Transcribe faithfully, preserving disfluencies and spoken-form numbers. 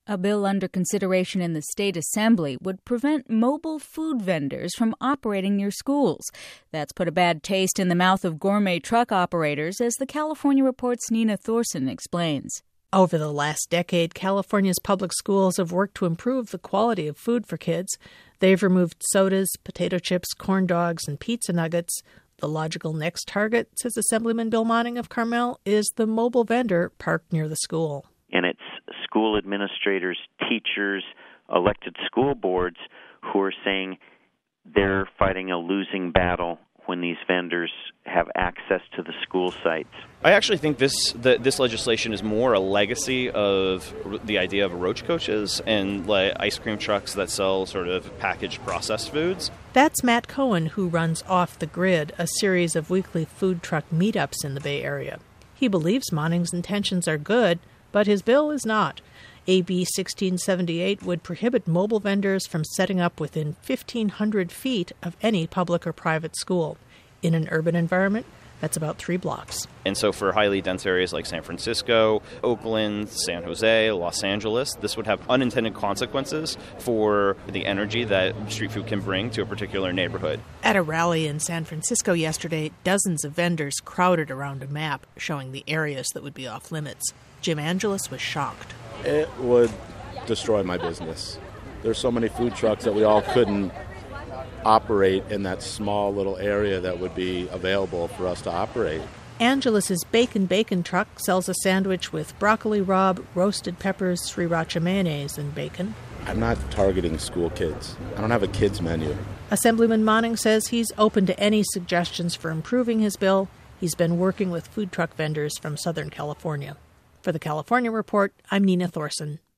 A bill under consideration in the state assembly would prevent mobile food vendors from operating near schools. That's put a bad taste in the mouth of gourmet truck operators, as the California Report's Nina Thorson explains. Over the last decade, California's public schools have worked to improve the quality of food for kids. They've removed sodas, potato chips, corn dogs, and pizza nuggets. The logical next target, says Assemblyman Bill Monning of Carmel, is the mobile vendor parked near the school. And it's school administrators, teachers, elected school boards who are saying they're fighting a losing battle when these vendors have access to the school sites. I actually think this the, this legislation is more a legacy of the idea of roach coaches and like ice cream trucks that sell sort of packaged processed foods. That's Matt Cohen, who runs Off the Grid, a series of weekly food truck meetups in the Bay Area. He believes Monning's intentions are good, but his bill is not. A B sixteen seventy-eight would prohibit mobile vendors from setting up within fifteen hundred feet of any public or private school. In an urban environment, that's about three blocks. And so for highly dense areas like San Francisco, Oakland, San Jose, Los Angeles, this would have unintended consequences for the energy that street food can bring to a particular neighborhood. At a rally in San Francisco yesterday, dozens of vendors crowded around a map showing the areas that would be off limits. Jim Angeles was shocked. It would destroy my business. There's so many food trucks that we all couldn't operate in that small little area that would be available for us to operate. Angelus's Bacon Bacon truck sells a sandwich with broccoli rabe, roasted peppers, sriracha mayonnaise, and bacon. I'm not targeting school kids. I don't have a kids menu. Assemblyman Monning says he's open to any suggestions for improving his bill. He's been working with food truck vendors from Southern California. For the California Report, I'm Nina Thorson.